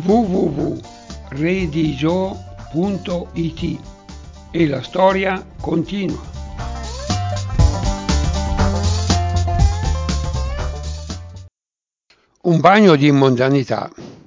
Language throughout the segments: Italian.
www.redigio.it e la storia continua. Un bagno di mondanità.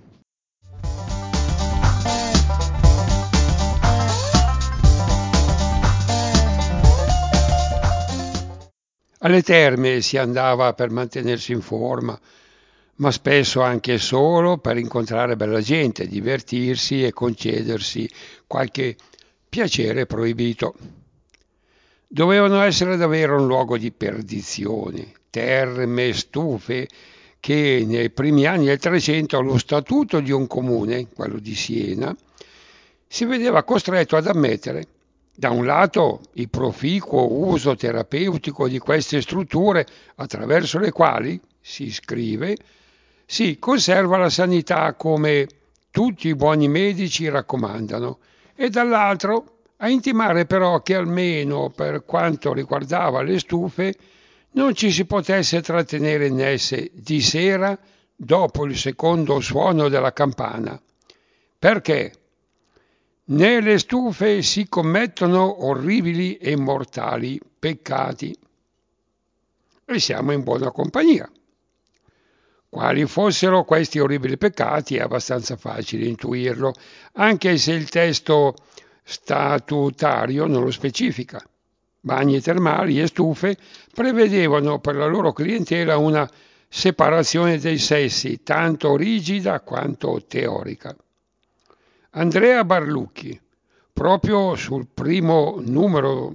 Alle terme si andava per mantenersi in forma, ma spesso anche solo per incontrare bella gente, divertirsi e concedersi qualche piacere proibito. Dovevano essere davvero un luogo di perdizione, terme, stufe, che nei primi anni del Trecento lo statuto di un comune, quello di Siena, si vedeva costretto ad ammettere, da un lato, il proficuo uso terapeutico di queste strutture attraverso le quali, si scrive, si conserva la sanità come tutti i buoni medici raccomandano, e dall'altro a intimare però che almeno per quanto riguardava le stufe non ci si potesse trattenere in esse di sera dopo il secondo suono della campana, perché nelle stufe si commettono orribili e mortali peccati. E siamo in buona compagnia. Quali fossero questi orribili peccati è abbastanza facile intuirlo, anche se il testo statutario non lo specifica. Bagni termali e stufe prevedevano per la loro clientela una separazione dei sessi, tanto rigida quanto teorica. Andrea Barlucchi, proprio sul primo numero,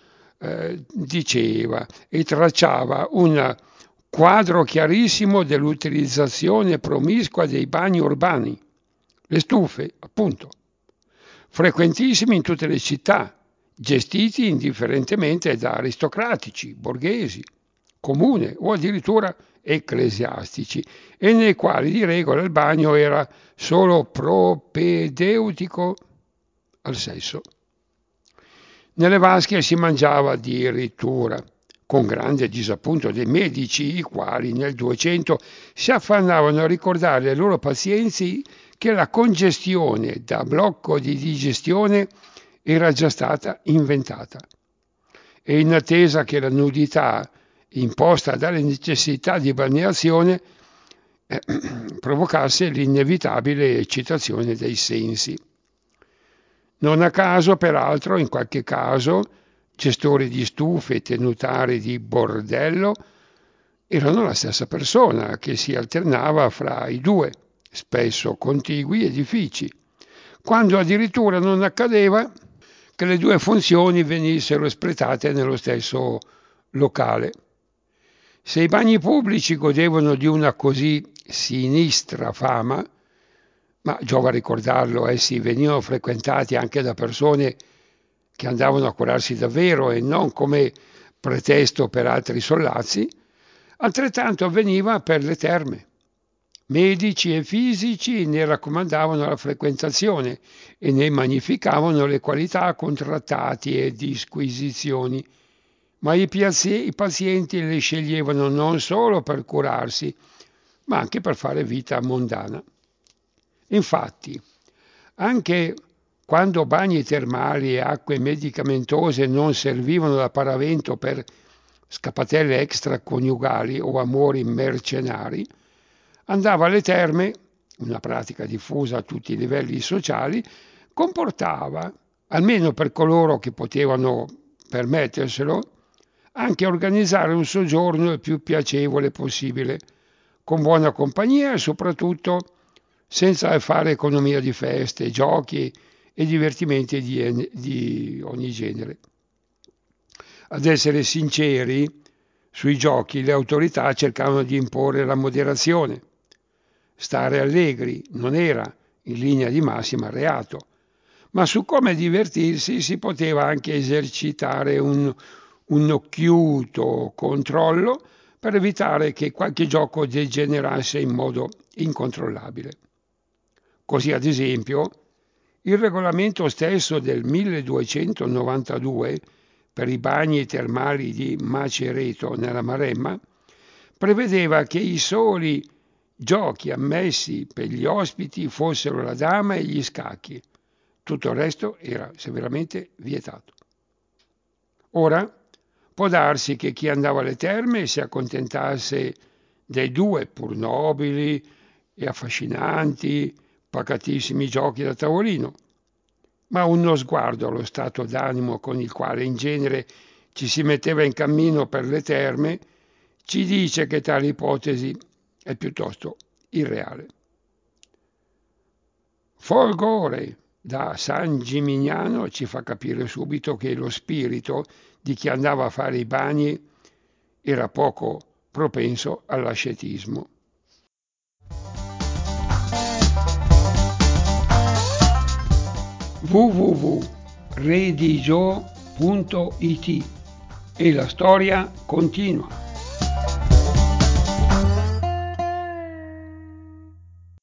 diceva e tracciava un quadro chiarissimo dell'utilizzazione promiscua dei bagni urbani, le stufe, appunto, frequentissimi in tutte le città, gestiti indifferentemente da aristocratici, borghesi, comune o addirittura ecclesiastici, e nei quali di regola il bagno era solo propedeutico al sesso. Nelle vasche si mangiava addirittura, con grande disappunto dei medici, i quali nel 200 si affannavano a ricordare ai loro pazienti che la congestione da blocco di digestione era già stata inventata. E in attesa che la nudità imposta dalle necessità di balneazione provocasse l'inevitabile eccitazione dei sensi. Non a caso, peraltro, in qualche caso, gestori di stufe e tenutari di bordello erano la stessa persona che si alternava fra i due, spesso contigui edifici, quando addirittura non accadeva che le due funzioni venissero espletate nello stesso locale. Se i bagni pubblici godevano di una così sinistra fama, ma giova ricordarlo, essi venivano frequentati anche da persone che andavano a curarsi davvero e non come pretesto per altri sollazzi, altrettanto avveniva per le terme. Medici e fisici ne raccomandavano la frequentazione e ne magnificavano le qualità con trattati e disquisizioni, ma i pazienti le sceglievano non solo per curarsi, ma anche per fare vita mondana. Infatti, anche quando bagni termali e acque medicamentose non servivano da paravento per scappatelle extraconiugali o amori mercenari, andava alle terme, una pratica diffusa a tutti i livelli sociali, comportava, almeno per coloro che potevano permetterselo, anche organizzare un soggiorno il più piacevole possibile, con buona compagnia e soprattutto senza fare economia di feste, giochi e divertimenti di ogni genere. Ad essere sinceri, sui giochi le autorità cercavano di imporre la moderazione. Stare allegri non era, in linea di massima, reato, ma su come divertirsi si poteva anche esercitare un occhiuto controllo per evitare che qualche gioco degenerasse in modo incontrollabile. Così, ad esempio, il regolamento stesso del 1292 per i bagni termali di Macereto nella Maremma prevedeva che i soli giochi ammessi per gli ospiti fossero la dama e gli scacchi. Tutto il resto era severamente vietato. Ora può darsi che chi andava alle terme si accontentasse dei due pur nobili e affascinanti, pacatissimi giochi da tavolino, ma uno sguardo allo stato d'animo con il quale in genere ci si metteva in cammino per le terme ci dice che tale ipotesi è piuttosto irreale. Folgore da San Gimignano ci fa capire subito che lo spirito di chi andava a fare i bagni era poco propenso all'ascetismo. www.redigio.it e la storia continua.